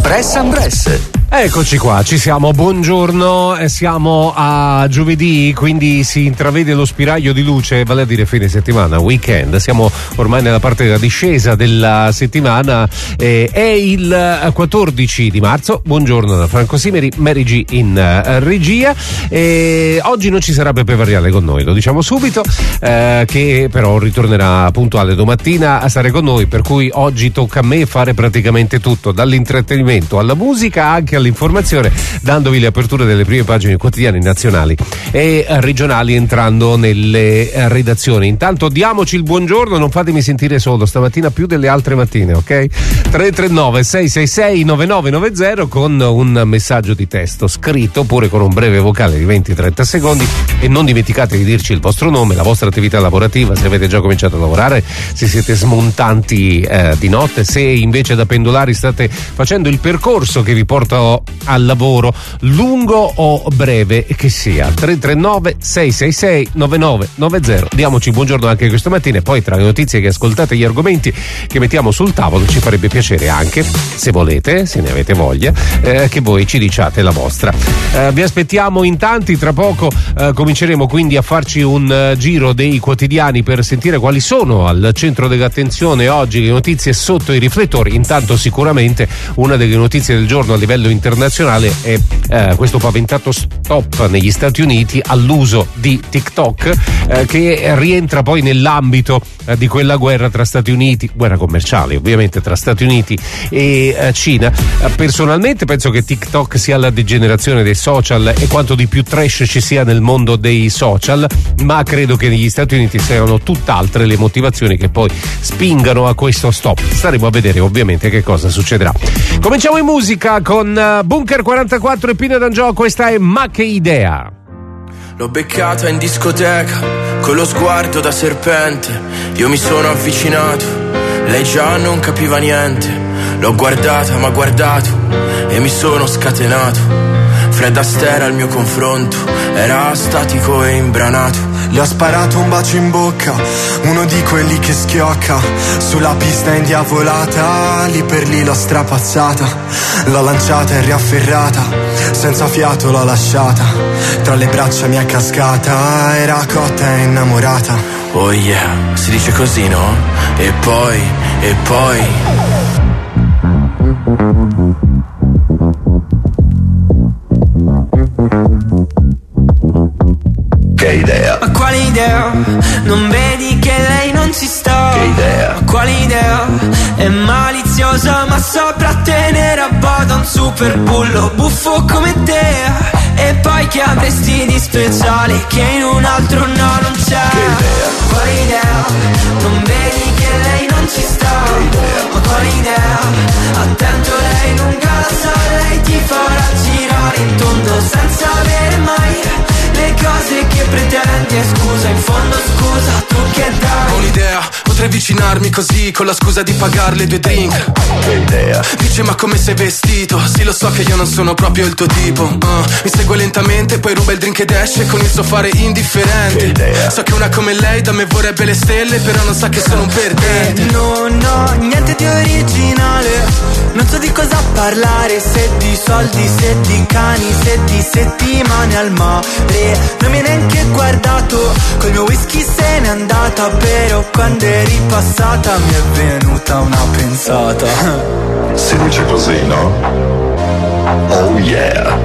Press and Press. Eccoci qua, ci siamo, buongiorno, siamo a giovedì, quindi si intravede lo spiraglio di luce, vale a dire fine settimana, weekend, siamo ormai nella parte della discesa della settimana, è il 14 di marzo, buongiorno da Franco Simeri, Mary G in regia, oggi non ci sarà Peppe Variale con noi, lo diciamo subito, che però ritornerà puntuale domattina a stare con noi, per cui oggi tocca a me fare praticamente tutto, dall'intrattenimento alla musica, anche all'informazione, dandovi le aperture delle prime pagine quotidiane nazionali e regionali, entrando nelle redazioni. Intanto diamoci il buongiorno, non fatemi sentire solo stamattina più delle altre mattine, ok? 339 666 9990 con un messaggio di testo scritto oppure con un breve vocale di 20-30 secondi, e non dimenticate di dirci il vostro nome, la vostra attività lavorativa, se avete già cominciato a lavorare, se siete smontanti di notte, se invece da pendolari state facendo il percorso che vi porta al lavoro, lungo o breve che sia. 339 666 9990. Diamoci buongiorno anche questa mattina, e poi tra le notizie che ascoltate, gli argomenti che mettiamo sul tavolo, ci farebbe piacere anche, se volete, se ne avete voglia, che voi ci diciate la vostra. Vi aspettiamo in tanti, tra poco cominceremo quindi a farci un giro dei quotidiani per sentire quali sono al centro dell'attenzione oggi le notizie sotto i riflettori. Intanto sicuramente una delle notizie del giorno a livello internazionale è questo paventato stop negli Stati Uniti all'uso di TikTok, che rientra poi nell'ambito di quella guerra tra Stati Uniti, guerra commerciale ovviamente tra Stati Uniti e Cina. Personalmente penso che TikTok sia la degenerazione dei social e quanto di più trash ci sia nel mondo dei social, ma credo che negli Stati Uniti siano tutt'altre le motivazioni che poi spingano a questo stop. Staremo a vedere ovviamente che cosa succederà. Cominciamo in musica con Bunker 44 e Pino D'Angio, questa è Ma che idea. L'ho beccata in discoteca con lo sguardo da serpente, io mi sono avvicinato, lei già non capiva niente, l'ho guardata m'ha guardato e mi sono scatenato. Fred Astaire al mio confronto era statico e imbranato. Le ho sparato un bacio in bocca, uno di quelli che schiocca, sulla pista indiavolata, lì per lì l'ho strapazzata, l'ho lanciata e riafferrata, senza fiato l'ho lasciata, tra le braccia mi è cascata, era cotta e innamorata. Oh yeah, si dice così, no? E poi Che idea? Ma quale idea? Non vedi che lei non ci sta? Che idea? Ma quale idea? È maliziosa ma saprà tenere a bada un super bullo buffo come te. E poi che avresti di speciale che in un altro no non c'è? Che idea? Quale idea? Non vedi che lei non ci sta? Che idea? Ma quale idea? Attento, lei lunga la sa, lei ti farà girare in tondo senza avere mai le cose che pretendi. E scusa, in fondo scusa, tu che dai? ho un'idea, potrei avvicinarmi così con la scusa di pagarle 2 drink. Che idea? Dice ma come sei vestito? Sì, lo so che io non sono proprio il tuo tipo. Mi segue lentamente, poi ruba il drink ed esce con il suo fare indifferente. Che idea? So che una come lei da me vorrebbe le stelle, però non sa che sono un perdente. Non ho niente di originale, non so di cosa parlare, se di soldi, se di cani, se di settimane al mare. Non mi hai neanche guardato, col mio whisky se n'è andata, però quando eri passata mi è venuta una pensata. Si dice così, no? Oh yeah.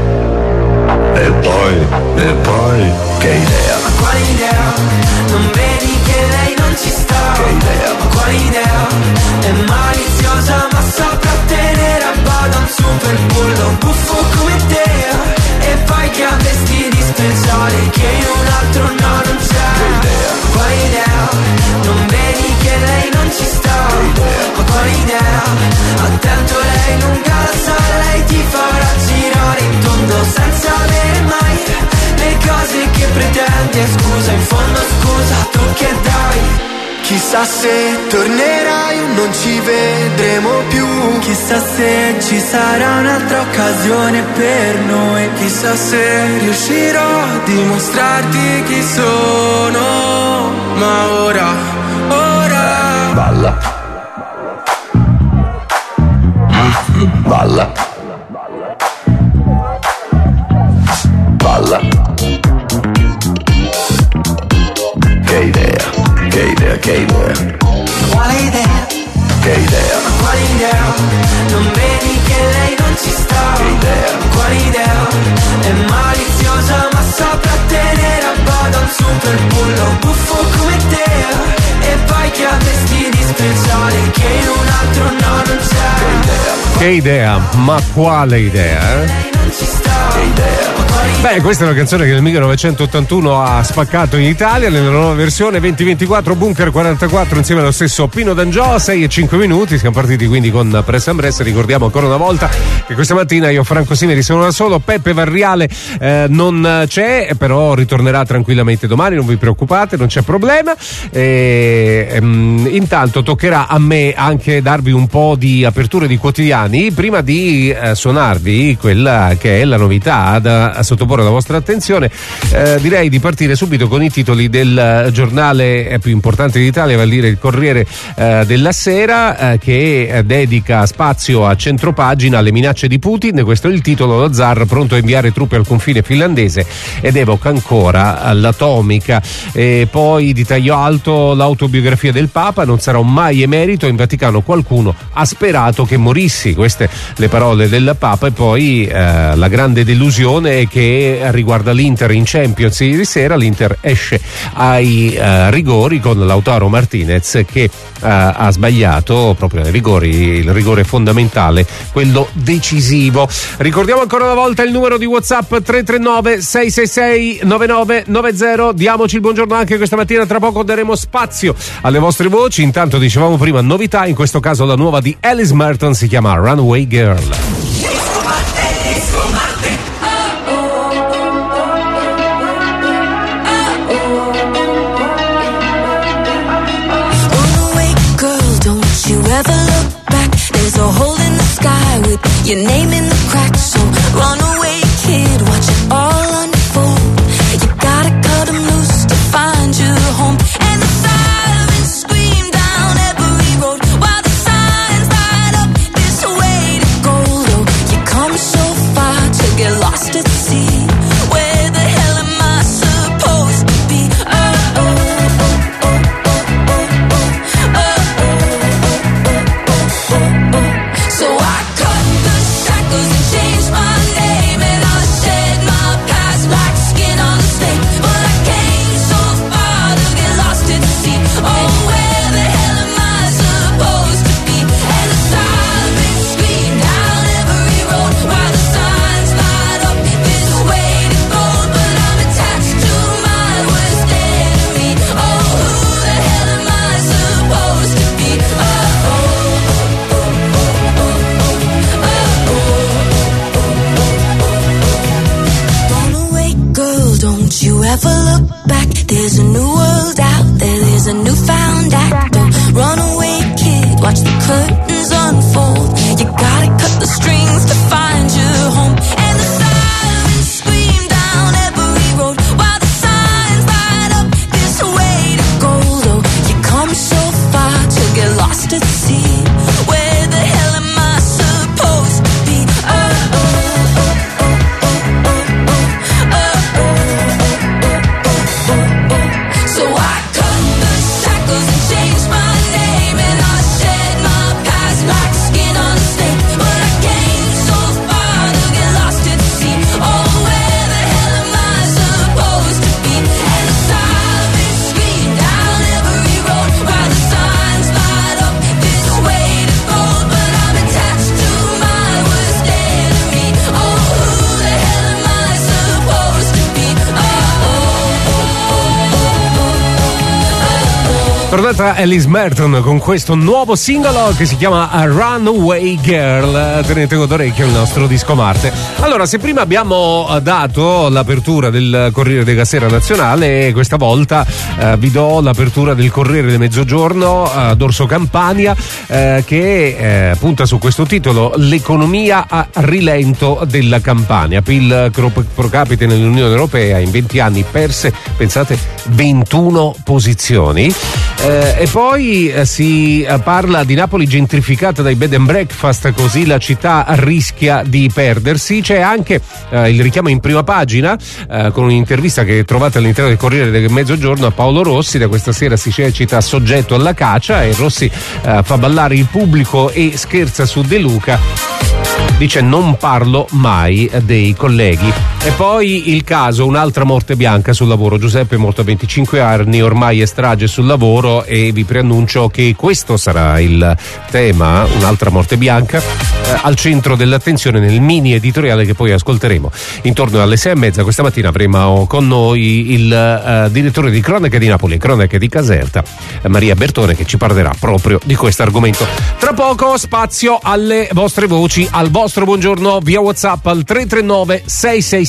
E poi, che idea? Ma quale idea? Non vedi che lei non ci sta? Che idea? Ma quale idea? È maliziosa ma saprà tenere a bada un super bullo buffo come te. E poi che avresti di speciale che in un altro no non c'è? Che idea? Ma quale idea? Non vedi che lei non ci sta? Che idea? Ma quale idea? Attento, lei lunga la sa, lei ti farà girare in tondo senza avere mai le cose che pretendi. E scusa, in fondo scusa, tu che dai? Chissà se tornerai o non ci vedremo più, Chissà se ci sarà un'altra occasione per noi. Chissà se riuscirò a dimostrarti chi sono. Ma ora Balla. Balla. Che idea? Quale idea? Che idea? Quale idea? Non vedi che lei non ci sta? Che idea? Quale idea? È maliziosa ma saprà tenere a bada un super bullo buffo come te. E poi che ha vestiti speciali che in un altro no non c'è. Che idea? Ma quale idea? Lei non ci sta. Che idea? Beh, questa è una canzone che nel 1981 ha spaccato in Italia nella nuova versione 2024 Bunker 44 insieme allo stesso Pino D'Angio, 6 e 5 minuti. Siamo partiti quindi con Press and Press. Ricordiamo ancora una volta che questa mattina io, Franco Simeri, sono da solo. Peppe Varriale non c'è, però ritornerà tranquillamente domani, non vi preoccupate, non c'è problema. Intanto toccherà a me anche darvi un po' di aperture di quotidiani prima di suonarvi quella che è la novità da sottoporre alla vostra attenzione. Direi di partire subito con i titoli del giornale più importante d'Italia, vale a dire il Corriere della Sera, che dedica spazio a centropagina alle minacce di Putin. Questo è il titolo. Lo zar pronto a inviare truppe al confine finlandese, ed evoca ancora l'atomica. E poi di taglio alto l'autobiografia del Papa: non sarò mai emerito, in Vaticano qualcuno ha sperato che morissi. Queste le parole del Papa. E poi la grande delusione che riguarda l'Inter in Champions ieri sera. L'Inter esce ai rigori con Lautaro Martinez che ha sbagliato proprio nei rigori, il rigore fondamentale, quello decisivo. Ricordiamo ancora una volta il numero di WhatsApp 339 666 9990. Diamoci il buongiorno anche questa mattina, tra poco daremo spazio alle vostre voci. Intanto dicevamo prima novità, in questo caso la nuova di Alice Merton, si chiama Runaway Girl. Ever look back, there's a hole in the sky with your name in the cracks. So run away, kid, watch it all unfold. You gotta cut 'em loose to find your home. And the sirens scream down every road while the signs light up this way to go. Though you come so far to get lost at sea. Where the hell am I supposed to be? Ever look back, there's a new world out there, there's a newfound act. Don't run away, kid, watch the curtains unfold. You gotta cut the strings to find your home. And the sirens scream down every road while the signs light up this way to go. Though you come so far to get lost at sea. Where the hell am I supposed to be? Tornata Alice Merton con questo nuovo singolo che si chiama Runaway Girl. Tenete d'orecchio il nostro disco Marte. Allora, se prima abbiamo dato l'apertura del Corriere della Sera nazionale, questa volta vi do l'apertura del Corriere del Mezzogiorno d'Orso Campania, che punta su questo titolo: l'economia a rilento della Campania. PIL pro capite nell'Unione Europea in 20 anni perse, pensate, 21 posizioni. E poi si parla di Napoli gentrificata dai bed and breakfast, così la città rischia di perdersi. C'è anche il richiamo in prima pagina con un'intervista che trovate all'interno del Corriere del Mezzogiorno a Paolo Rossi. Da questa sera si cita soggetto alla caccia, e Rossi fa ballare il pubblico e scherza su De Luca. Dice: non parlo mai dei colleghi. E poi il caso, un'altra morte bianca sul lavoro. Giuseppe è morto a 25 anni, ormai è strage sul lavoro, e vi preannuncio che questo sarà il tema, un'altra morte bianca, al centro dell'attenzione nel mini editoriale che poi ascolteremo. Intorno alle 6:30 questa mattina avremo con noi il direttore di Cronache di Napoli e Cronache di Caserta, Maria Bertone, che ci parlerà proprio di questo argomento. Tra poco spazio alle vostre voci, al vostro buongiorno via WhatsApp al 339 666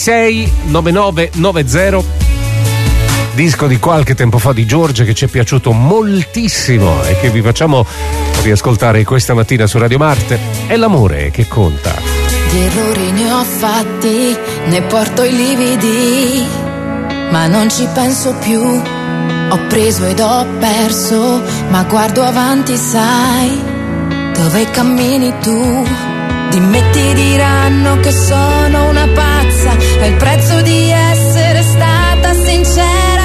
9990. Disco di qualche tempo fa di Giorgia che ci è piaciuto moltissimo e che vi facciamo riascoltare questa mattina su Radio Marte. È l'amore che conta. Di errori ne ho fatti, ne porto i lividi, ma non ci penso più. Ho preso ed ho perso, ma guardo avanti, sai dove cammini tu. Di me ti diranno che sono una pazza, è il prezzo di essere stata sincera.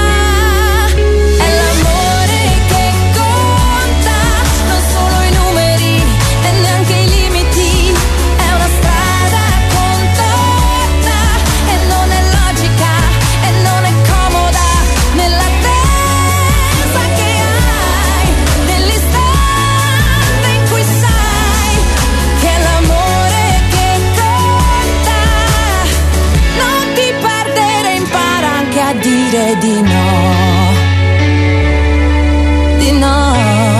È l'amore che conta, non solo i numeri e neanche i limiti. È una strada contorta e non è logica e non è comoda nella testa che hai, nell'istante in cui sai che è l'amore che conta. Non ti perdere, impara anche a dire di no, di no.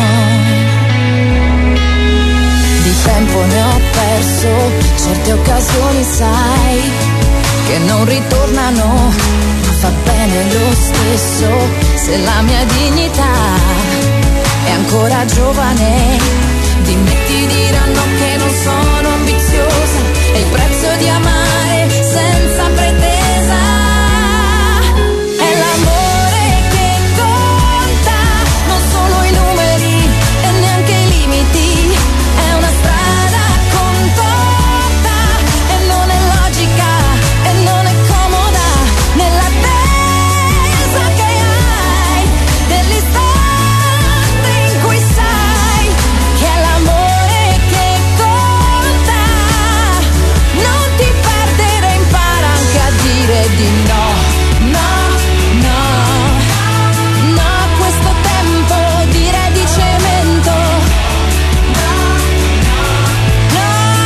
Di tempo ne ho perso, certe occasioni sai che non ritornano, ma fa bene lo stesso se la mia dignità è ancora giovane. Di me ti diranno che non sono ambiziosa, è il prezzo di amare senza pretesa. È l'amore che conta, non solo i numeri e neanche i limiti. È una strada contorta e non è logica e non è comoda nella attesa che hai, dell'istante in cui sai che è l'amore che conta. Non ti perdere, impara anche a dire di no. No, no, no, questo tempo direi di cemento. No, no,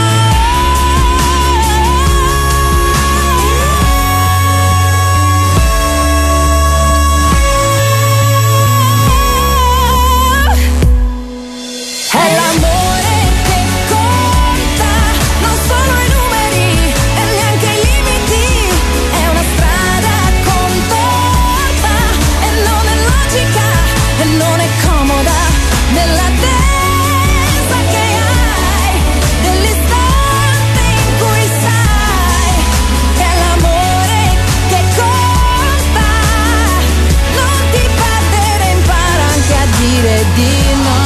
è l'amore che conta, non solo i numeri e neanche i limiti. È una strada contorta e non è logica e non è comoda nella testa che hai, dell'istante in cui sai che è l'amore che conta. Non ti perdere, impara anche a dire di no.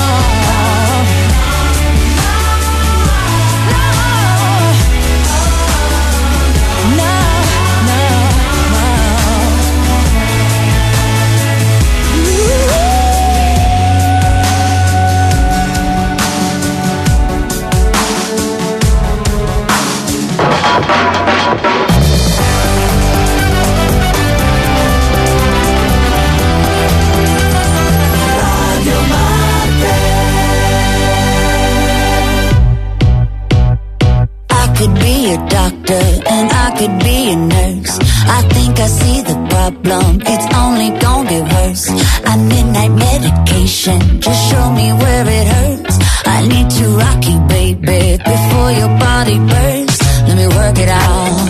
I could be a doctor and I could be a nurse. I think I see the problem, it's only gonna get worse. I need night medication, just show me where it hurts. I need to rock you, baby, before your body bursts. Let me work it out.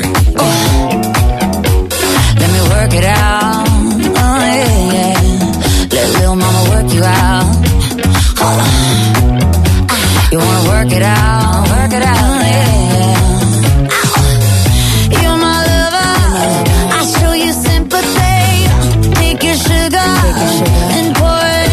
Let me work it out. Oh yeah, yeah. Let little mama work you out. Hold on. You wanna work it out, work it out. Oh, yeah. You're my lover, I'll show you sympathy. Take your sugar and pour it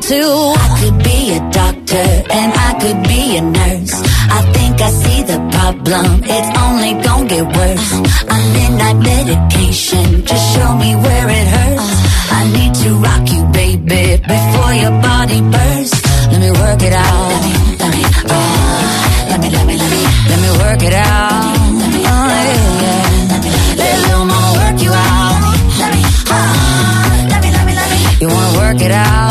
to. I could be a doctor and I could be a nurse. I think I see the problem, it's only gonna get worse. I'm midnight medication, just show me where it hurts. I need to rock you, baby, before your body bursts. Let me work it out. Let me work it out. Oh, yeah. Let little mama work you out. You wanna work it out?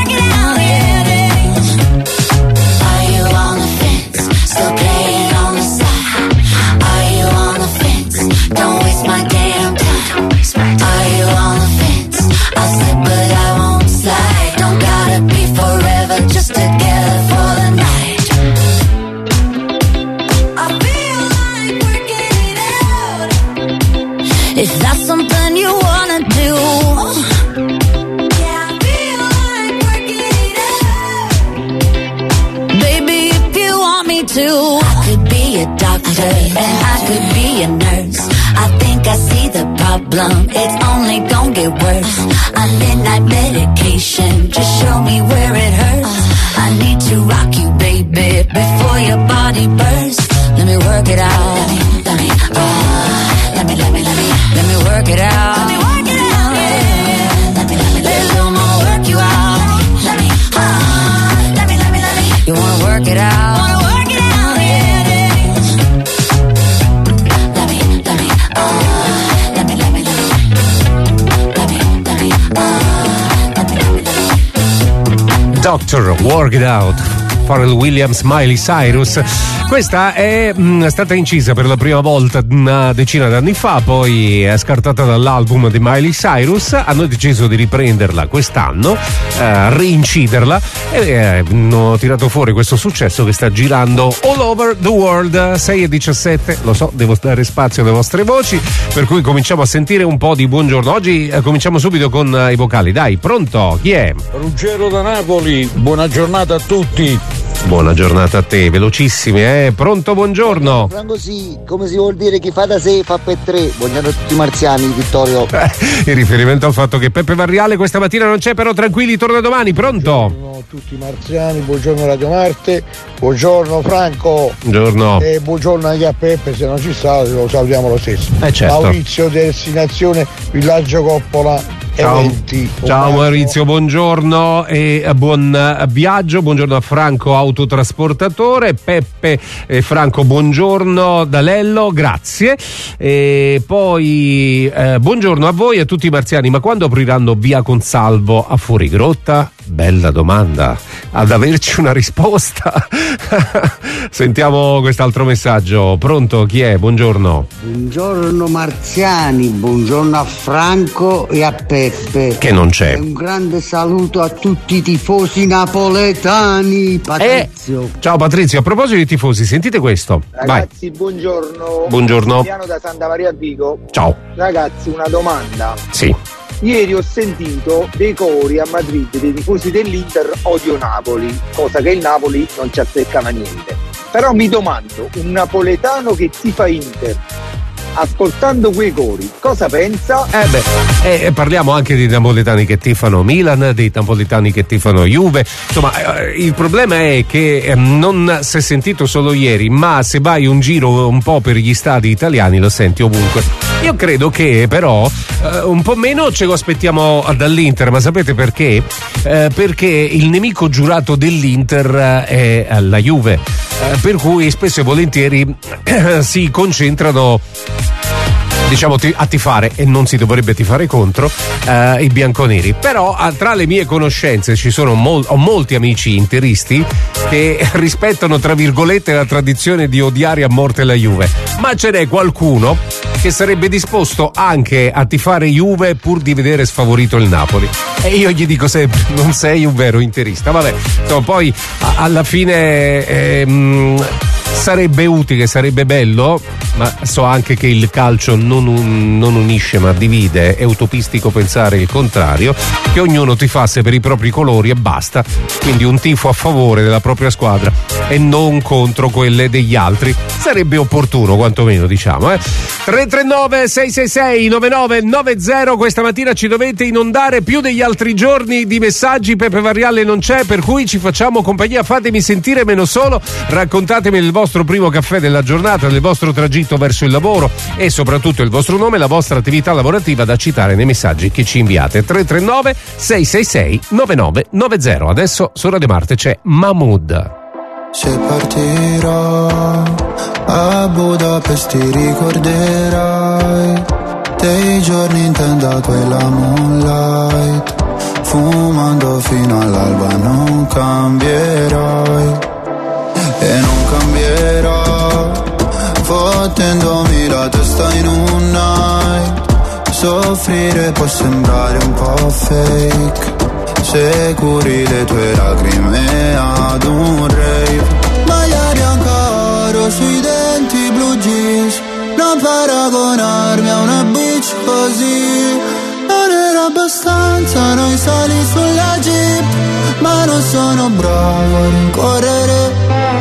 Are you on the fence? Still playing on the side? Are you on the fence? Don't waste my damn time. Are you on the fence? I'll slip but I won't slide. Don't gotta be forever, just together for the night. I feel like working it out. Is that something you wanna do? Yeah, I feel like working it out. Baby, if you want me to, I could be a doctor and I could be a nurse. I think I see the problem, it's only gonna get worse. I'm midnight medication, just show me where it hurts. I need to rock you, baby, before your body bursts. Let me work it out. Let me work it out. Let little mama work you out. You wanna work it out? Doctor, Work It Out, Pharrell Williams, Miley Cyrus. Questa è stata incisa per la prima volta una decina d'anni fa, poi è scartata dall'album di Miley Cyrus. Hanno deciso di riprenderla quest'anno, reinciderla, e hanno tirato fuori questo successo che sta girando all over the world. 6:17, lo so, devo dare spazio alle vostre voci, per cui cominciamo a sentire un po' di buongiorno. Oggi cominciamo subito con i vocali, dai, pronto? Chi è? Ruggero da Napoli, buona giornata a tutti. Buona giornata a te, velocissimi, pronto, buongiorno. Franco, sì, come si vuol dire chi fa da sé fa per tre. Buongiorno a tutti i marziani, Vittorio. In riferimento al fatto che Peppe Varriale questa mattina non c'è, però tranquilli, torna domani, pronto? Buongiorno a tutti i marziani, buongiorno Radio Marte, buongiorno Franco. Buongiorno. E buongiorno anche a Peppe, se non ci sta lo salutiamo lo stesso. Certo. Maurizio, destinazione Villaggio Coppola. Ciao Maurizio, buongiorno e buon viaggio. Buongiorno a Franco, autotrasportatore. Peppe e Franco, buongiorno da Lello, grazie. E poi buongiorno a voi e a tutti i marziani. Ma quando apriranno via Consalvo a Fuorigrotta? Bella domanda, ad averci una risposta. Sentiamo quest'altro messaggio. Pronto, chi è? Buongiorno. Buongiorno marziani, buongiorno a Franco e a Peppe. Che non c'è. E un grande saluto a tutti i tifosi napoletani. Patrizio. Ciao Patrizio, a proposito di tifosi, sentite questo. Ragazzi, vai. buongiorno. Buongiorno. Piano da Santa Maria Vigo. Ciao. Ragazzi, una domanda. Sì. Ieri ho sentito dei cori a Madrid dei tifosi dell'Inter odio Napoli, cosa che il Napoli non ci azzeccava niente. Però mi domando, un napoletano che tifa Inter, ascoltando quei cori, cosa pensa? Parliamo anche di napoletani che tifano Milan, dei napoletani che tifano Juve. Insomma, il problema è che non si è sentito solo ieri, ma se vai un giro un po' per gli stadi italiani lo senti ovunque. Io credo che però un po' meno ce lo aspettiamo dall'Inter, ma sapete perché? Perché il nemico giurato dell'Inter è la Juve, per cui spesso e volentieri si concentrano, diciamo, a tifare, e non si dovrebbe tifare contro i bianconeri. Però tra le mie conoscenze ci sono ho molti amici interisti che rispettano, tra virgolette, la tradizione di odiare a morte la Juve, ma ce n'è qualcuno che sarebbe disposto anche a tifare Juve pur di vedere sfavorito il Napoli, e io gli dico sempre: non sei un vero interista. Vabbè, insomma, poi alla fine sarebbe utile, sarebbe bello ma so anche che il calcio non unisce ma divide, è utopistico pensare il contrario, che ognuno tifasse per i propri colori e basta, quindi un tifo a favore della propria squadra e non contro quelle degli altri sarebbe opportuno, quantomeno, diciamo. 339 666 9990. Questa mattina ci dovete inondare più degli altri giorni di messaggi. Peppe Variale non c'è, per cui ci facciamo compagnia. Fatemi sentire, meno solo, raccontatemi il vostro primo caffè della giornata, del vostro tragitto verso il lavoro e soprattutto il vostro nome e la vostra attività lavorativa da citare nei messaggi che ci inviate. 339 666 9990. Adesso su Radio Marte c'è Mahmood. Se partirò a Budapest ti ricorderai dei giorni in tenda quella moonlight, fumando fino all'alba. Non cambierai e non cambierò, fottendomi la testa in un night. Soffrire può sembrare un po' fake se curi le tue lacrime ad un rave. Maglia bianca oro sui denti, blue jeans, non paragonarmi a una bitch così. Non era abbastanza noi sali sulla jeep, ma non sono bravo a rincorrere.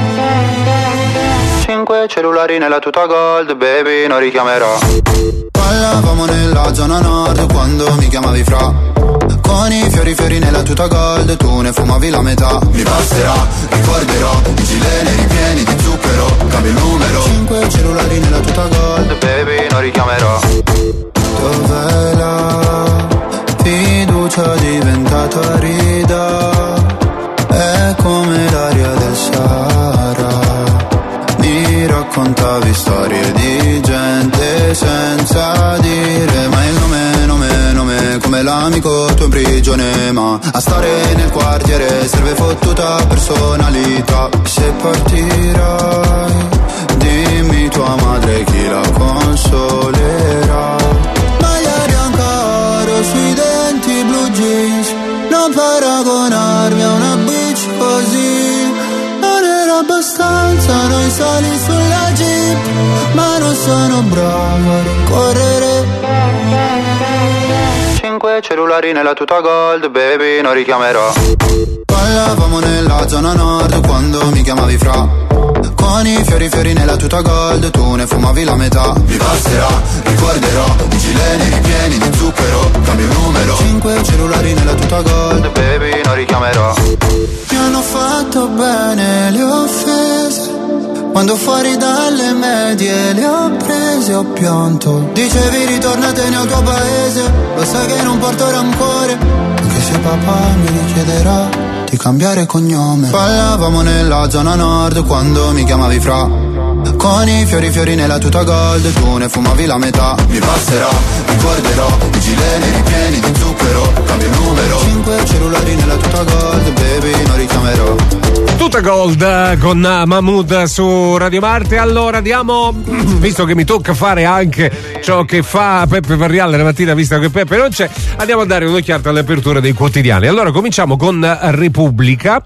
5 cellulari nella tuta gold, baby, non richiamerò. Parlavamo nella zona nord quando mi chiamavi fra. Con i fiori nella tuta gold, tu ne fumavi la metà. Mi basterà, ricorderò i gileni ripieni di zucchero, cambio il numero. 5 cellulari nella tuta gold, baby, non richiamerò. Dov'è la fiducia diventata rida? È come l'aria del Sahara. Mi raccontavi storie di gente senza dire mai il nome, come l'amico tuo in prigione, ma a stare nel quartiere serve fottuta personalità. Se partirai, dimmi tua madre chi la consolerà. Maglia bianca oro sui denti, blue jeans, non paragonarmi a una bitch così. Non era abbastanza noi sali sulla jeep, ma non sono bravo a rincorrere. 5 cellulari nella tuta gold, baby, non richiamerò. Parlavamo nella zona nord quando mi chiamavi fra. Con i fiori nella tuta gold, tu ne fumavi la metà. Mi basterà, ricorderò i gileni ripieni di zucchero, cambio il numero. 5 cellulari nella tuta gold, baby, non richiamerò. Mi hanno fatto bene le offese, quando fuori dalle medie le ho prese, ho pianto. Dicevi ritornatene al tuo paese, lo sai che non porto rancore, anche se papà mi richiederà di cambiare cognome. Parlavamo nella zona nord quando mi chiamavi fra. Con i fiori nella tuta gold, tu ne fumavi la metà. Mi basterà, ricorderò i gileni ripieni di zucchero, cambio il numero. 5 cellulari nella tuta gold, baby, non richiamerò. Tuta Gold con Mahmood su Radio Marte. Allora andiamo, visto che mi tocca fare anche ciò che fa Peppe Variale la mattina, visto che Peppe non c'è, andiamo a dare un'occhiata alle aperture dei quotidiani. Allora cominciamo con Repubblica,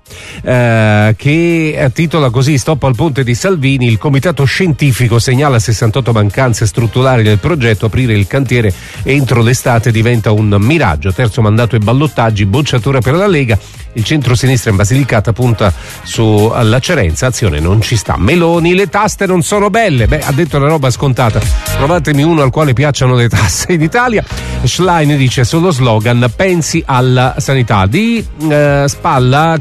che titola così: stop al ponte di Salvini, il comitato scientifico segnala 68 mancanze strutturali del progetto, aprire il cantiere entro l'estate diventa un miraggio, terzo mandato e ballottaggi, bocciatura per la Lega, il centro-sinistra in Basilicata punta sulla Cerenza, azione non ci sta. Meloni, le tasse non sono belle, ha detto una roba scontata, trovatemi uno al quale piacciono le tasse in Italia. Schlein dice solo slogan, pensi alla sanità. Di spalla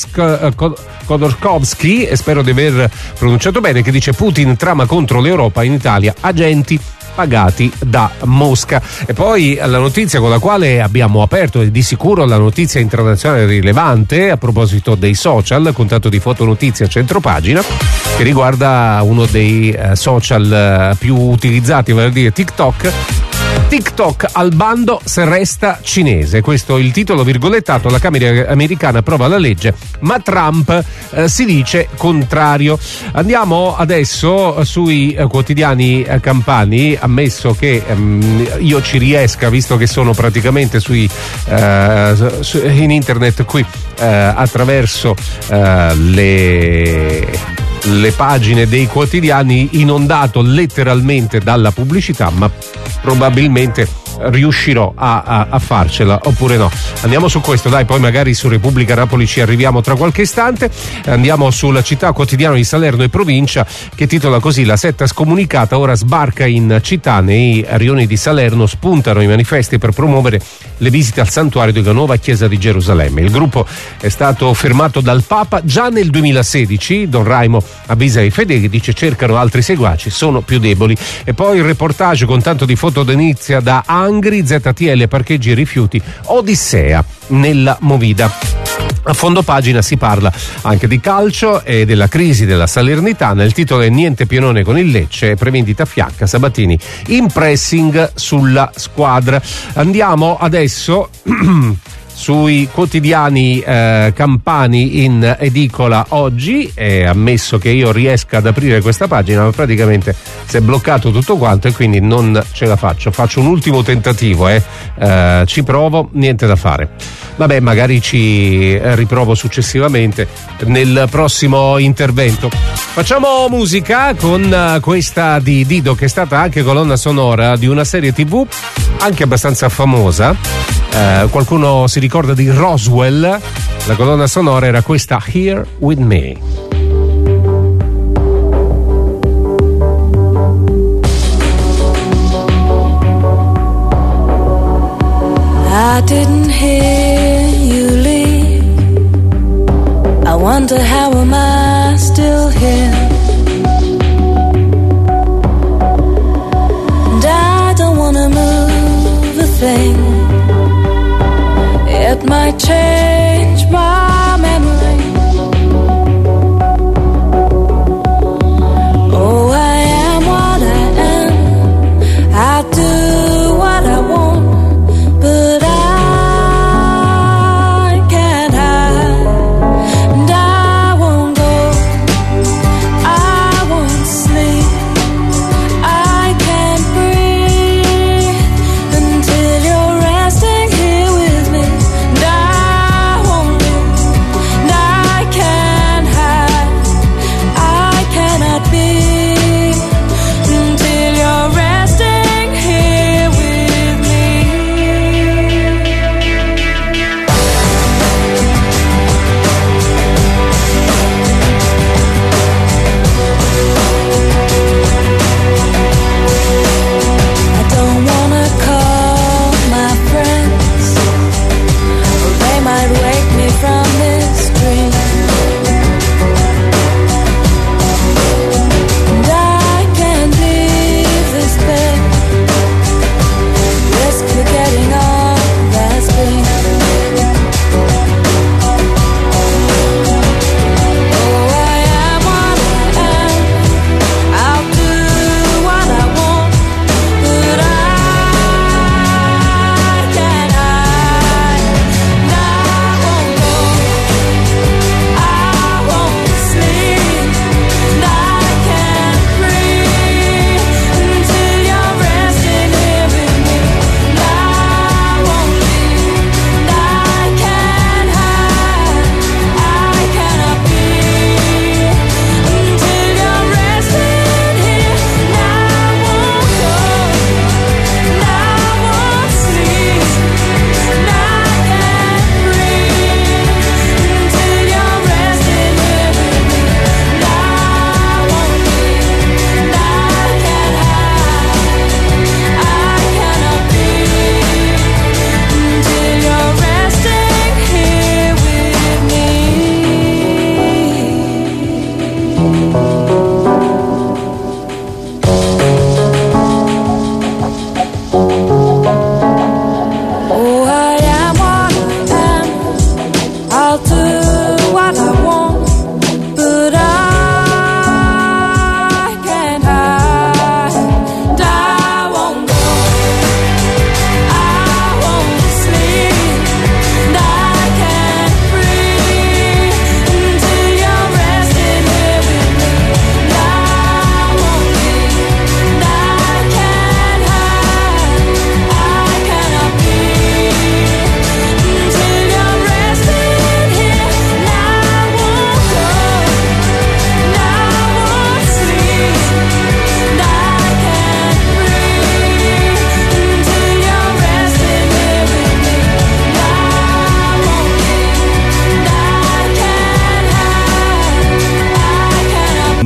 Khodorkovsky, e spero di aver pronunciato bene, che dice Putin trama contro l'Europa, in Italia agenti pagati da Mosca. E poi la notizia con la quale abbiamo aperto è di sicuro la notizia internazionale rilevante a proposito dei social, contatto di fotonotizia a centropagina, che riguarda uno dei social più utilizzati, vale a dire TikTok. TikTok al bando se resta cinese, questo è il titolo virgolettato. La Camera americana approva la legge, ma Trump si dice contrario. Andiamo adesso sui quotidiani campani, ammesso che io ci riesca, visto che sono praticamente in internet qui attraverso le le pagine dei quotidiani, inondato letteralmente dalla pubblicità, ma probabilmente riuscirò a farcela oppure no. Andiamo su questo, dai, poi magari su Repubblica Napoli ci arriviamo tra qualche istante. Andiamo sulla Città, quotidiano di Salerno e provincia, che titola così: la setta scomunicata ora sbarca in città. Nei rioni di Salerno spuntano i manifesti per promuovere le visite al santuario della nuova chiesa di Gerusalemme. Il gruppo è stato fermato dal Papa già nel 2016. Don Raimo avvisa i fedeli, dice cercano altri seguaci, sono più deboli. E poi il reportage con tanto di foto d'inizia da Angri, ZTL, parcheggi e rifiuti, odissea nella movida. A fondo pagina si parla anche di calcio e della crisi della Salernitana. Il titolo è niente pienone con il Lecce, prevendita fiacca, Sabatini in pressing sulla squadra. Andiamo adesso sui quotidiani campani in edicola oggi. È ammesso che io riesca ad aprire questa pagina, ma praticamente si è bloccato tutto quanto e quindi non ce la faccio. Faccio un ultimo tentativo, ci provo, niente da fare. Vabbè, magari ci riprovo successivamente nel prossimo intervento. Facciamo musica con questa di Dido, che è stata anche colonna sonora di una serie TV anche abbastanza famosa. Qualcuno si ricorda di Roswell? La colonna sonora era questa, Here With Me. I didn't hear you leave. I wonder how am I still here? And I don't wanna move a thing. It might change my memory. Oh, I am what I am. I do what I want, but I can't hide. And I won't go, I won't sleep, I can't breathe until you're resting here with me. And I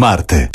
Marte.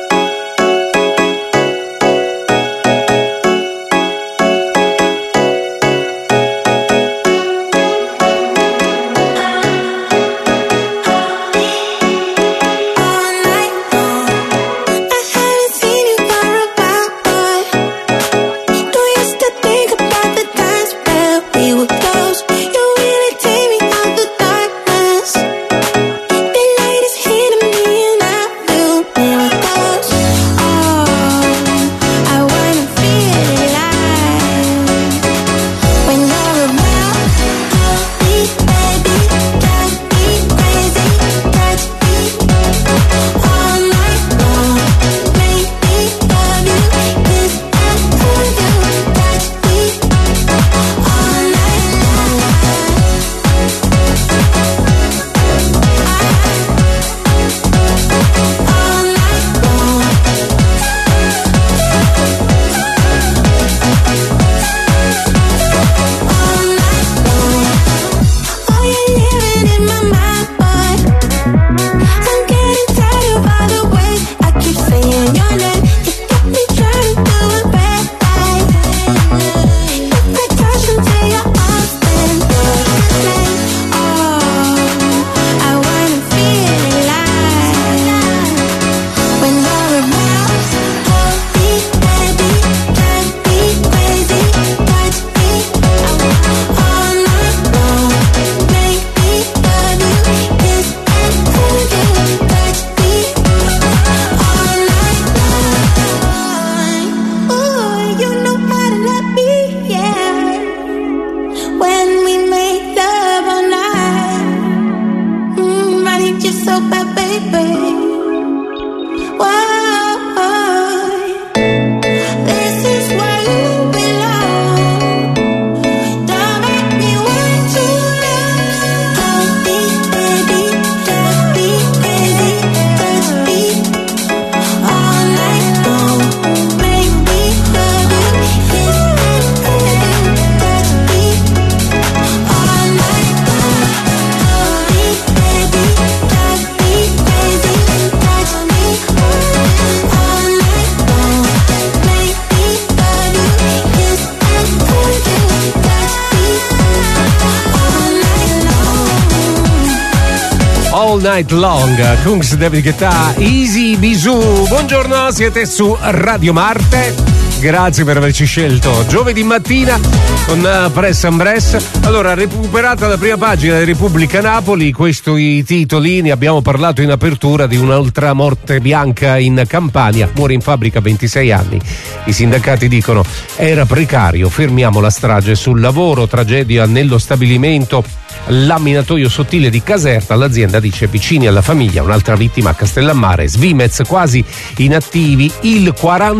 Night Long, Kungs, David Guetta, Easy Bisou. Buongiorno, siete su Radio Marte. Grazie per averci scelto giovedì mattina con Press and Bress. Allora, recuperata la prima pagina di Repubblica Napoli, questi titoli, ne abbiamo parlato in apertura di un'altra morte bianca in Campania, muore in fabbrica, 26 anni. I sindacati dicono era precario, fermiamo la strage sul lavoro, tragedia nello stabilimento Laminatoio Sottile di Caserta, l'azienda dice vicini alla famiglia, un'altra vittima a Castellammare, Svimez quasi inattivi, il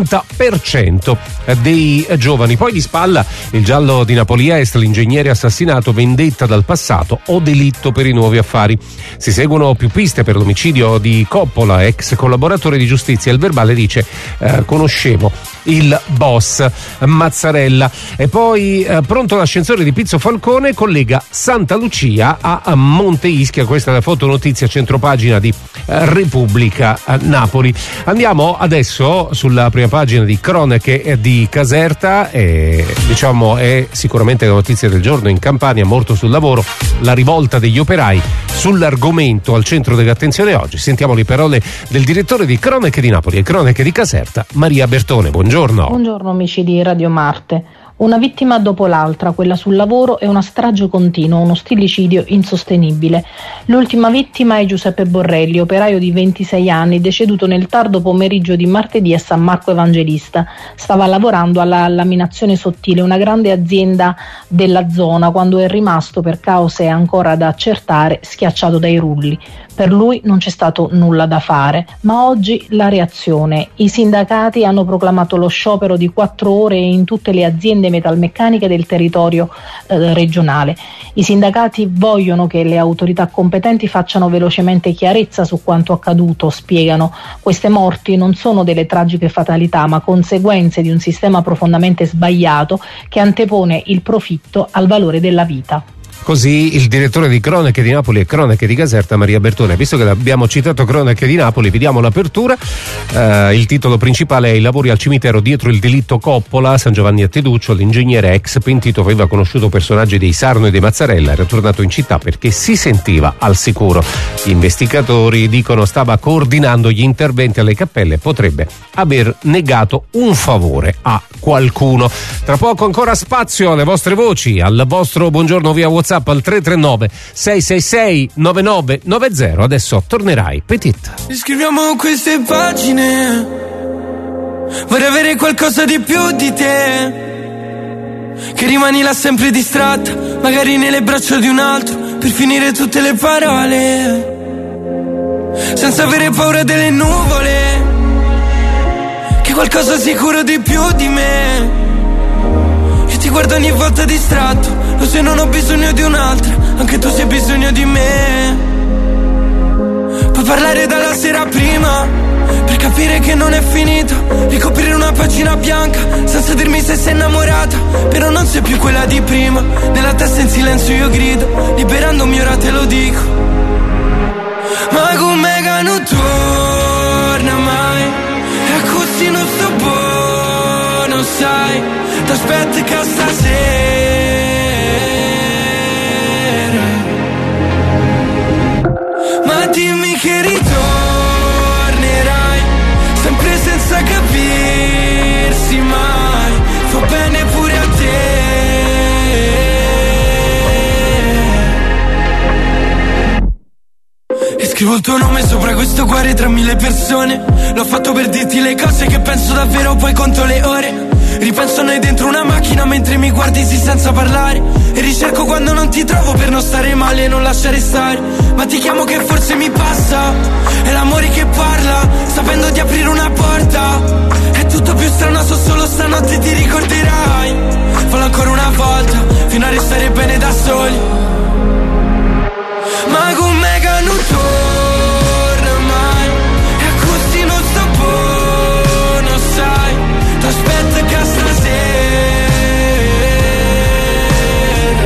40% dei giovani. Poi di spalla il giallo di Napoli Est, l'ingegnere assassinato, vendetta dal passato o delitto per i nuovi affari. Si seguono più piste per l'omicidio di Coppola, ex collaboratore di giustizia. Il verbale dice conoscevo il boss Mazzarella. E poi pronto l'ascensore di Pizzo Falcone, collega Santa Lucia a Monte Ischia. Questa è la fotonotizia centropagina di Repubblica Napoli. Andiamo adesso sulla prima pagina di Cronache di Caserta, diciamo è sicuramente la notizia del giorno in Campania, morto sul lavoro, la rivolta degli operai sull'argomento al centro dell'attenzione oggi. Sentiamo le parole del direttore di Cronache di Napoli e Cronache di Caserta, Maria Bertone. Buongiorno. Buongiorno amici di Radio Marte. Una vittima dopo l'altra, quella sul lavoro è una strage continua, uno stillicidio insostenibile. L'ultima vittima è Giuseppe Borrelli, operaio di 26 anni, deceduto nel tardo pomeriggio di martedì a San Marco Evangelista. Stava lavorando alla Laminazione Sottile, una grande azienda della zona, quando è rimasto, per cause ancora da accertare, schiacciato dai rulli. Per lui non c'è stato nulla da fare, ma oggi la reazione. I sindacati hanno proclamato lo sciopero di 4 ore in tutte le aziende metalmeccaniche del territorio regionale. I sindacati vogliono che le autorità competenti facciano velocemente chiarezza su quanto accaduto, spiegano. Queste morti non sono delle tragiche fatalità, ma conseguenze di un sistema profondamente sbagliato che antepone il profitto al valore della vita. Così il direttore di Cronache di Napoli e Cronache di Caserta, Maria Bertone. Visto che abbiamo citato Cronache di Napoli, vi diamo l'apertura. Il titolo principale è: i lavori al cimitero dietro il delitto Coppola. San Giovanni a Teduccio, l'ingegnere ex pentito aveva conosciuto personaggi dei Sarno e dei Mazzarella, era tornato in città perché si sentiva al sicuro. Gli investigatori dicono stava coordinando gli interventi alle cappelle, potrebbe aver negato un favore a qualcuno. Tra poco ancora spazio alle vostre voci, al vostro buongiorno via WhatsApp al 339 666 9990. Adesso tornerai Petit. Scriviamo queste pagine, vorrei avere qualcosa di più di te, che rimani là sempre distratta, magari nelle braccia di un altro, per finire tutte le parole, senza avere paura delle nuvole, che qualcosa sicuro di più di me. Io ti guardo ogni volta distratto, lo sai non ho bisogno di un'altra, anche tu sei bisogno di me. Puoi parlare dalla sera prima, per capire che non è finita, ricoprire una pagina bianca, senza dirmi se sei innamorata, però non sei più quella di prima. Nella testa in silenzio io grido, liberandomi ora te lo dico. Ma come che non torna mai, e così non sto buono, sai, t'aspetto che stasera, ma dimmi che ritornerai, sempre senza capirsi mai, fa bene pure a te. E scrivo il tuo nome sopra questo cuore tra mille persone, l'ho fatto per dirti le cose che penso davvero, poi conto le ore. Ripenso a noi dentro una macchina mentre mi guardi sì senza parlare, e ricerco quando non ti trovo per non stare male e non lasciare stare. Ma ti chiamo che forse mi passa, è l'amore che parla, sapendo di aprire una porta. È tutto più strano, so solo stanotte ti ricorderai. Fallo ancora una volta, fino a restare bene da soli. Ma com'è che non torna mai, e così non sto buono, sai, t'aspetto che stasera,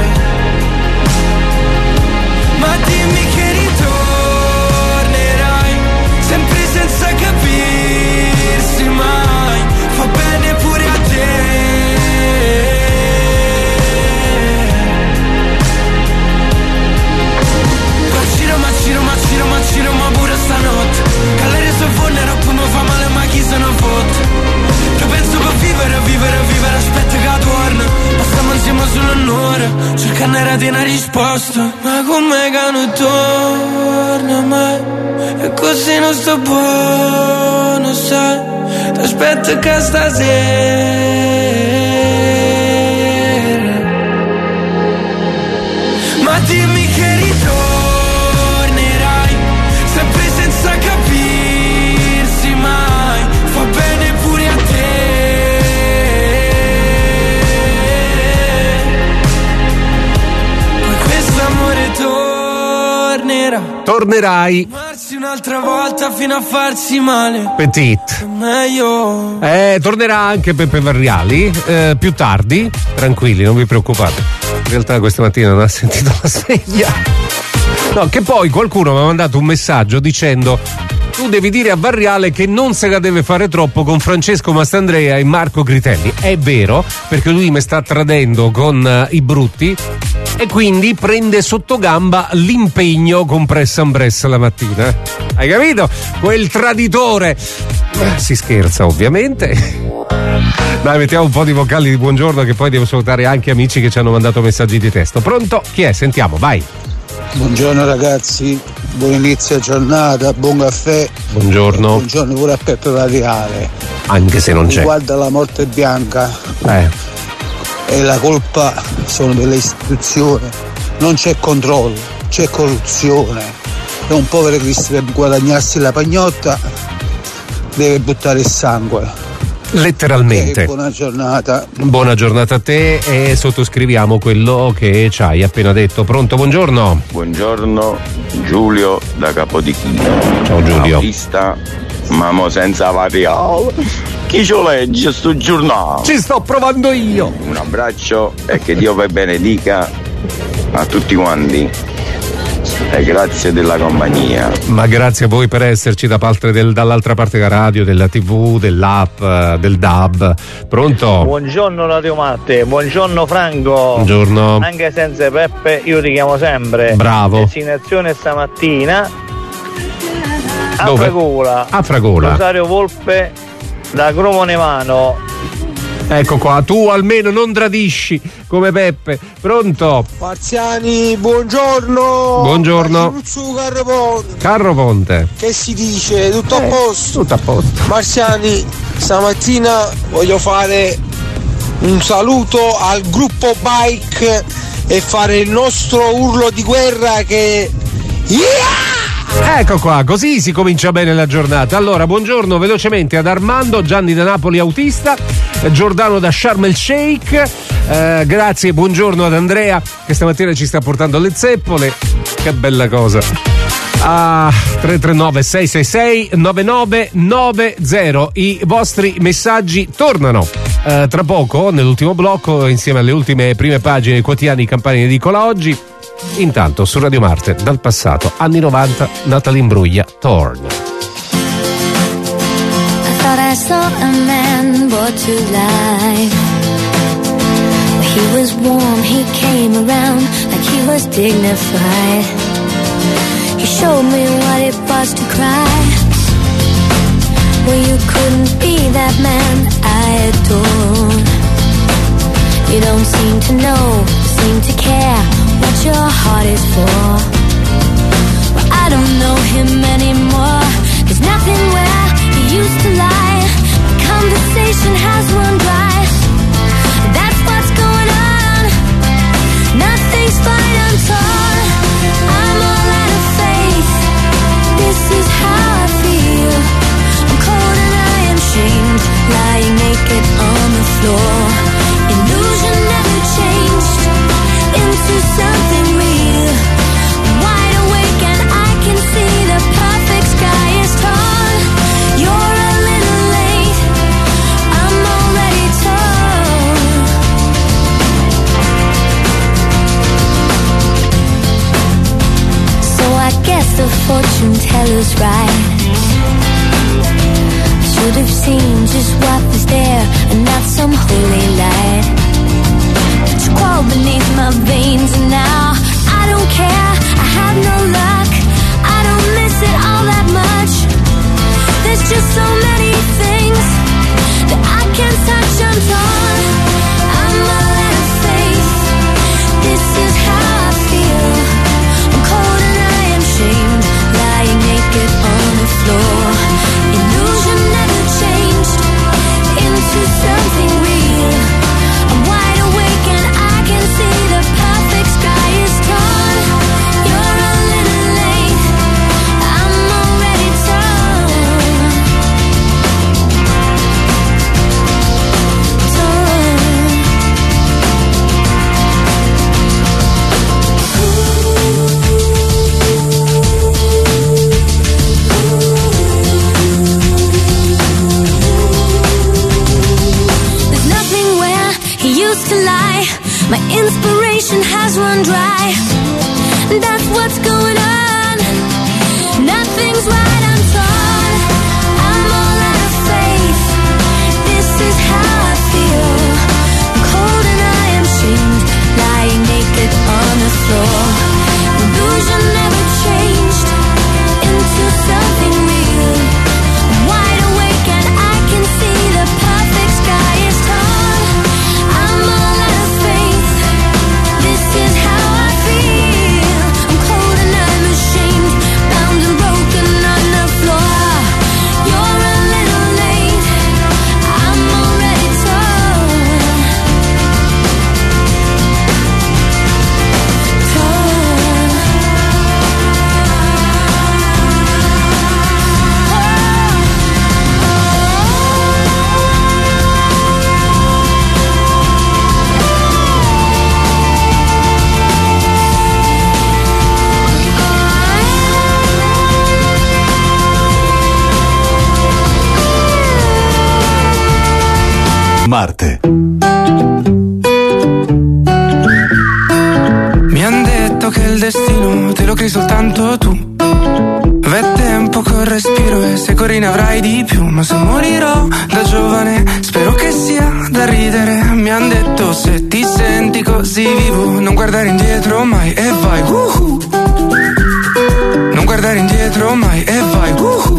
ma dimmi che ritornerai, sempre senza capirsi mai, fa bene pure a te. Ma pure stanotte, che l'aria si fonde, troppo mi fa male ma chi se ne fotte. Che penso per vivere, aspetta che torna, passiamo insieme solo un'ora, cercando di una risposta. Ma com'è che non torna mai, e così non sto buono, sai, t'aspetto che stasera, ma dimmi che ritornerai, sempre senza capirsi mai, fa bene pure a te. Poi questo amore tornerai. Amarsi un'altra volta fino a farsi male. Petit. Meglio. Tornerà anche Peppe Varriali più tardi, tranquilli, non vi preoccupate. In realtà questa mattina non ha sentito la sveglia. No, che poi qualcuno mi ha mandato un messaggio dicendo: tu devi dire a Varriale che non se la deve fare troppo con Francesco Mastandrea e Marco Gritelli. È vero, perché lui mi sta tradendo con i brutti e quindi prende sotto gamba l'impegno con Press and Press la mattina. Hai capito? Quel traditore. Si scherza ovviamente. Dai, mettiamo un po' di vocali di buongiorno, che poi devo salutare anche amici che ci hanno mandato messaggi di testo. Pronto? Chi è? Sentiamo, vai. Buongiorno ragazzi, buon inizio giornata, buon caffè. Buongiorno. Buongiorno pure a Peppe Variale. Anche se non c'è. Riguarda la morte bianca. E la colpa sono delle istituzioni. Non c'è controllo, c'è corruzione. E un povero che per guadagnarsi la pagnotta deve buttare il sangue. Letteralmente. Buona giornata. Buona giornata a te, e sottoscriviamo quello che ci hai appena detto. Pronto, buongiorno. Buongiorno, Giulio da Capodichino. Ciao Giulio. Vista, mamma senza Variale. Chi ci legge sto giornale? Ci sto provando io. Un abbraccio e che Dio vi benedica a tutti quanti e grazie della compagnia. Ma grazie a voi per esserci dall'altra parte della radio, della TV, dell'app, del DAB. Pronto? Buongiorno Radio Marte, buongiorno Franco. Buongiorno. Anche senza Peppe io ti chiamo sempre. Bravo. Destinazione stamattina a Dove? Fragola. A Fragola. Rosario Volpe da Gromonevano. Ecco qua, tu almeno non tradisci come Peppe. Pronto? Marziani, buongiorno. Buongiorno. Carro Ponte. Che si dice? Tutto a posto? Tutto a posto. Marziani, stamattina voglio fare un saluto al gruppo Bike e fare il nostro urlo di guerra che... Ecco qua, così si comincia bene la giornata. Allora, buongiorno velocemente ad Armando, Gianni da Napoli autista, Giordano da Sharm el Sheikh, grazie, buongiorno ad Andrea che stamattina ci sta portando le zeppole, che bella cosa. 339 666 9990, i vostri messaggi tornano tra poco nell'ultimo blocco insieme alle ultime prime pagine dei quotidiani Campania edicola oggi. Intanto su Radio Marte dal passato, anni 90, Natalie Imbruglia, Torn. I thought I saw a man brought to life. He was warm, he came around like he was dignified. He showed me what it was to cry. Well, you couldn't be that man I adore. You don't seem to know, seem to care what your heart is for. Well, I don't know him anymore. There's nothing where he used to lie. The conversation has run dry. That's what's going on. Nothing's fine, I'm torn. I'm all out of faith. This is how I feel. I'm cold and I am shamed, lying naked on the floor. Illusion never changed into something real. I'm wide awake and I can see the perfect sky is torn. You're a little late, I'm already torn. So I guess the fortune teller's right. I should have seen just what was there and not some holy light. You crawl beneath my veins and now I don't care, I have no luck, I don't miss it all that much. There's just so many things that I can't touch, I'm torn. I'm all out of faith. This is how I feel. I'm cold and I am shamed, lying naked on the floor. Illusion never changed into something real. I'm wide awake and I can see the perfect sky is torn. You're a little late, I'm already torn. There's nothing where he used to lie. My inspiration has run dry. That's what's going on. Nothing's right, I'm torn. I'm all out of faith. This is how I feel. I'm cold and I am shamed, lying naked on the floor. Illusion never changed into something real. I'm wide awake and I can see the perfect sky is torn. I'm all out of faith. This is how I feel. I'm cold and I'm ashamed, bound and broken on the floor. You're a little late, I'm already torn. Marte. Mi han detto che il destino te lo crei soltanto tu. V'è tempo col respiro e se corri ne avrai di più. Ma se morirò da giovane spero che sia da ridere. Mi han detto se ti senti così vivo non guardare indietro mai e vai non guardare indietro mai e vai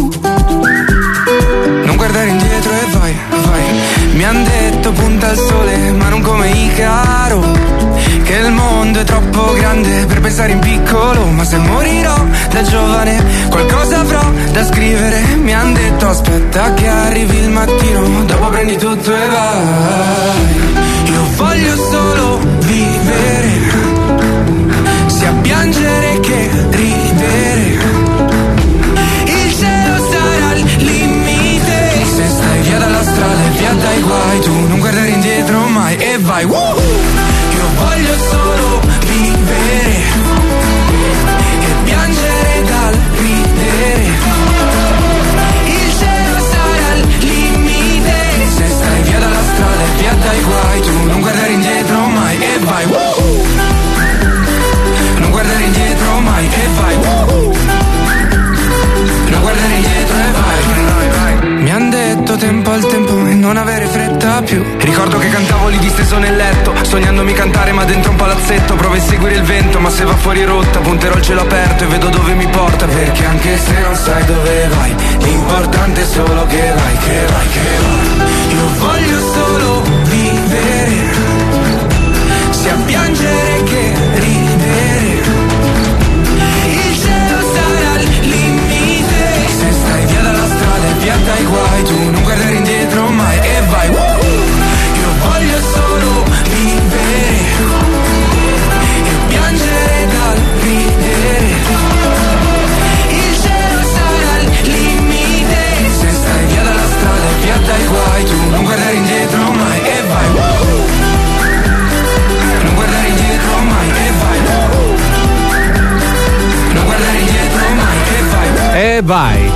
non guardare indietro e vai, vai. Mi han detto punta al sole ma non come Icaro, che il mondo è troppo grande per pensare in piccolo. Ma se morirò da giovane qualcosa avrò da scrivere. Mi han detto aspetta che arrivi il mattino, dopo prendi tutto e vai. Io voglio solo vivere, sia piangere che ridere. Il cielo sarà il limite, se stai via dalla strada e via dai guai, tu non guardare indietro mai e vai. Io voglio solo vivere e piangere dal ridere. Il cielo sarà il limite, se stai via dalla strada e via dai guai, tu non guardare indietro mai e vai. Non guardare indietro mai e vai. Non guardare indietro e vai. Mi han detto tempo al tempo e non avere fretta più. Ricordo che cantavo lì disteso nel letto, sognandomi cantare ma dentro un palazzetto. Provo a seguire il vento ma se va fuori rotta punterò il cielo aperto e vedo dove mi porta. Perché anche se non sai dove vai, l'importante è solo che vai, che vai, che vai. Io voglio solo vivere, sia piangere che ridere. Il cielo sarà il limite, se stai via dalla strada e via dai guai, tu non guardare indietro mai e vai. Io voglio solo vivere e piangere dal ridere. Il cielo sarà il limite, se stai via dalla strada e via dai guai, tu non guardare indietro mai e vai. Non guardare indietro mai e vai. Non guardare indietro mai e vai. E vai.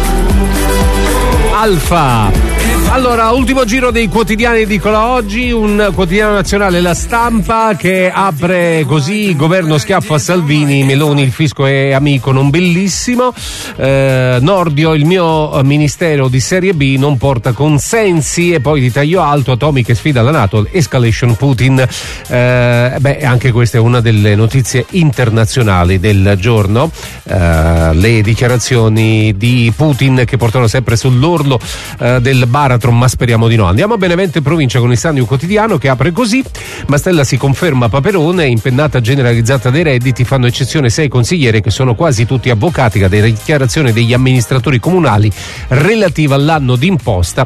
Alfa. Allora, ultimo giro dei quotidiani edicola oggi, un quotidiano nazionale, La Stampa, che apre così: governo schiaffo a Salvini, Meloni il fisco è amico non bellissimo, Nordio il mio ministero di serie B non porta consensi, e poi di taglio alto Atomi che sfida la NATO, escalation Putin. Anche questa è una delle notizie internazionali del giorno, le dichiarazioni di Putin che portano sempre sull'orlo del baratro, ma speriamo di no. Andiamo a Benevento, provincia, con il Stagno Quotidiano, che apre così: Mastella si conferma Paperone, impennata generalizzata dei redditi, fanno eccezione 6 consiglieri che sono quasi tutti avvocati, da dichiarazione degli amministratori comunali relativa all'anno d'imposta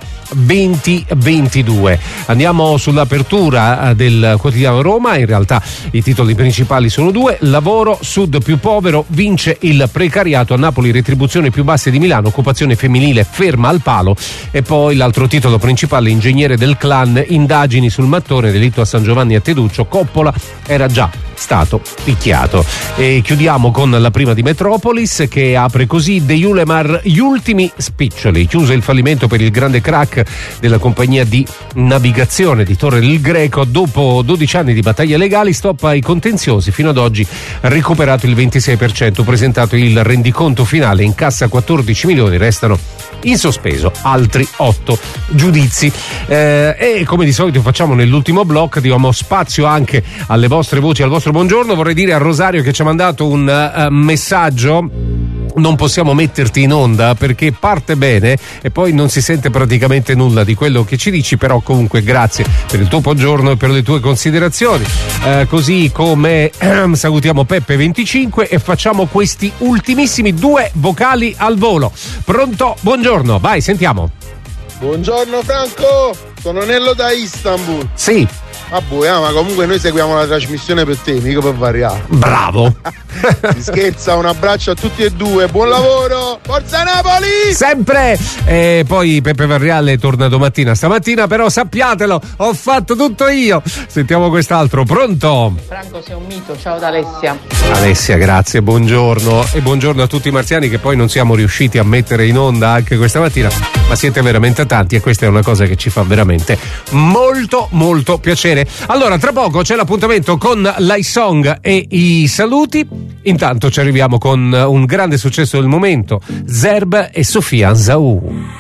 2022. Andiamo sull'apertura del quotidiano Roma, in realtà i titoli principali sono due: lavoro, sud più povero, vince il precariato, a Napoli retribuzione più basse di Milano, occupazione femminile ferma al palo. E poi l'altro titolo principale: ingegnere del clan, indagini sul mattone, delitto a San Giovanni a Teduccio, Coppola era già stato picchiato. E chiudiamo con la prima di Metropolis, che apre così: De Julemar, gli ultimi spiccioli, chiuso il fallimento per il grande crack della compagnia di navigazione di Torre del Greco, dopo 12 anni di battaglie legali, stop ai contenziosi, fino ad oggi recuperato il 26%, presentato il rendiconto finale, in cassa 14 milioni, restano in sospeso altri 8 giudizi. E come di solito facciamo nell'ultimo blocco, diamo spazio anche alle vostre voci, al vostro buongiorno. Vorrei dire a Rosario che ci ha mandato un messaggio: non possiamo metterti in onda perché parte bene e poi non si sente praticamente nulla di quello che ci dici, però comunque grazie per il tuo buongiorno e per le tue considerazioni. Così come salutiamo Peppe 25 e facciamo questi ultimissimi 2 vocali al volo. Pronto? Buongiorno, vai, sentiamo. Buongiorno Franco, sono Nello da Istanbul. Sì. Vabbè, ma comunque noi seguiamo la trasmissione per te, mica per variare. Bravo. Si scherza, un abbraccio a tutti e due, buon lavoro, forza Napoli! Sempre! E poi Peppe Varriale torna domattina. Stamattina però sappiatelo, ho fatto tutto io. Sentiamo quest'altro, pronto? Franco sei un mito, ciao da Alessia. Alessia, grazie, buongiorno e buongiorno a tutti i marziani che poi non siamo riusciti a mettere in onda anche questa mattina, ma siete veramente tanti e questa è una cosa che ci fa veramente molto molto piacere. Allora, tra poco c'è l'appuntamento con l'iSong e i saluti. Intanto ci arriviamo con un grande successo del momento, Zerb e Sofia Nzau.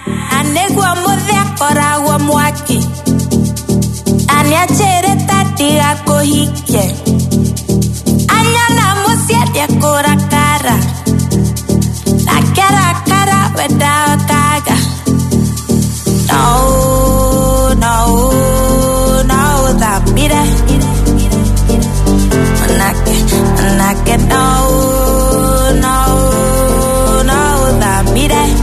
Cara cara, la cara cara without gaga. No, no, no, that beat it. No, no, no, that beat it.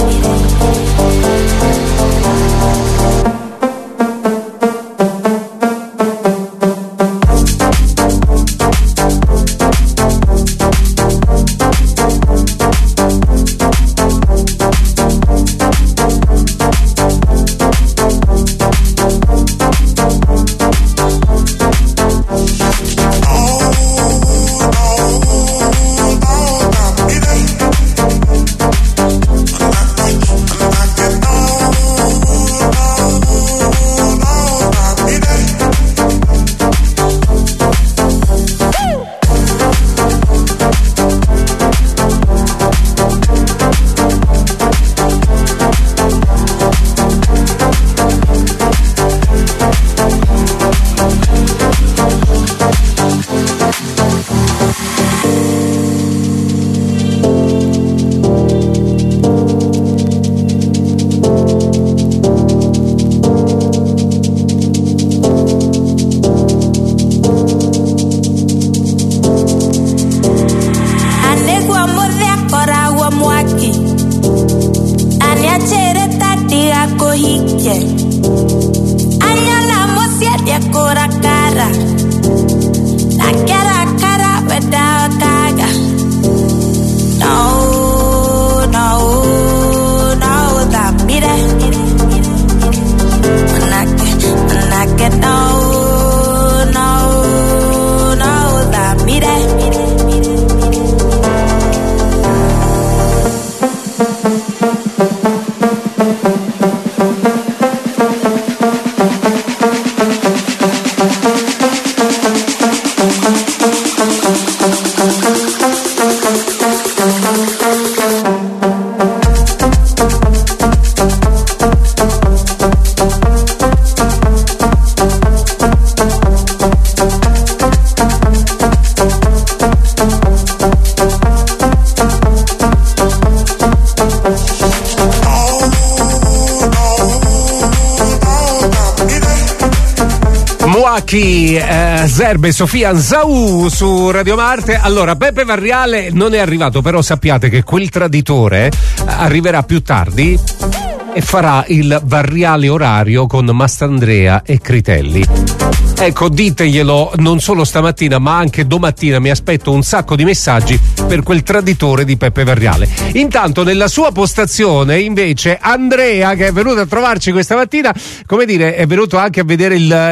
Zerb e Sofia Nzau su Radio Marte. Allora, Peppe Varriale non è arrivato, però sappiate che quel traditore arriverà più tardi e farà il Varriale orario con Mastandrea e Critelli. Ecco, diteglielo non solo stamattina ma anche domattina, mi aspetto un sacco di messaggi per quel traditore di Peppe Varriale. Intanto nella sua postazione invece Andrea, che è venuto a trovarci questa mattina, come dire, è venuto anche a vedere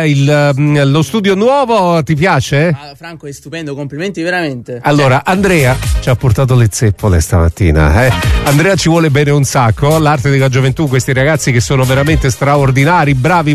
lo studio nuovo. Ti piace? Franco, è stupendo, complimenti veramente. Allora, Andrea ci ha portato le zeppole stamattina, Andrea ci vuole bene un sacco, l'arte della gioventù, questi ragazzi che sono veramente straordinari, bravi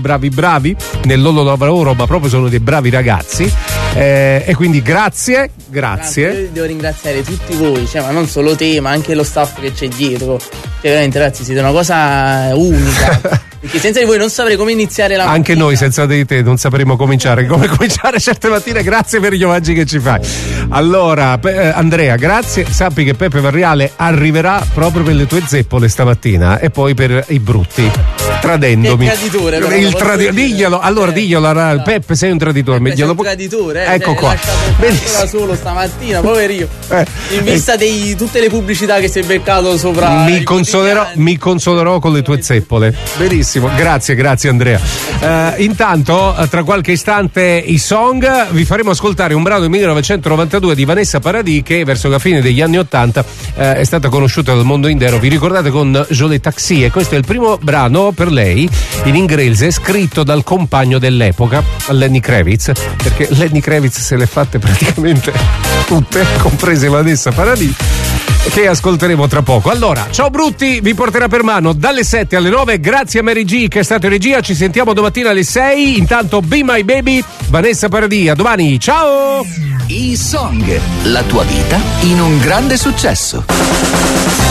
nel loro lavoro, ma proprio sono dei bravi ragazzi, e quindi grazie. Io devo ringraziare tutti voi, ma non solo te, ma anche lo staff che c'è dietro, veramente ragazzi siete una cosa unica. Perché senza di voi non saprei come iniziare la mattina. Anche noi senza di te non sapremo come cominciare certe mattine. Grazie per gli omaggi che ci fai. Allora, Andrea, grazie. Sappi che Peppe Varriale arriverà proprio per le tue zeppole stamattina e poi per i brutti, tradendomi. Che traditore, diglielo. Allora diglielo, Peppe, sei un traditore. Peppe, sei un traditore, ecco qua. Da solo stamattina, poverino. In vista di tutte le pubblicità che si è beccato sopra. Mi consolerò con le tue zeppole. Benissimo. Benissimo, grazie Andrea. Intanto, tra qualche istante i song, vi faremo ascoltare un brano del 1992 di Vanessa Paradis, che verso la fine degli anni 80 è stata conosciuta dal mondo intero. Vi ricordate, con Jolie Taxi, e questo è il primo brano per lei in inglese scritto dal compagno dell'epoca, Lenny Kravitz, perché Lenny Kravitz se le fatte praticamente tutte, comprese Vanessa Paradis, che ascolteremo tra poco. Allora, ciao Brutti vi porterà per mano dalle 7 alle 9. Grazie a Mary G che è stata in regia. Ci sentiamo domattina alle 6. Intanto Be My Baby, Vanessa Paradis. A domani, ciao! I Song, la tua vita in un grande successo.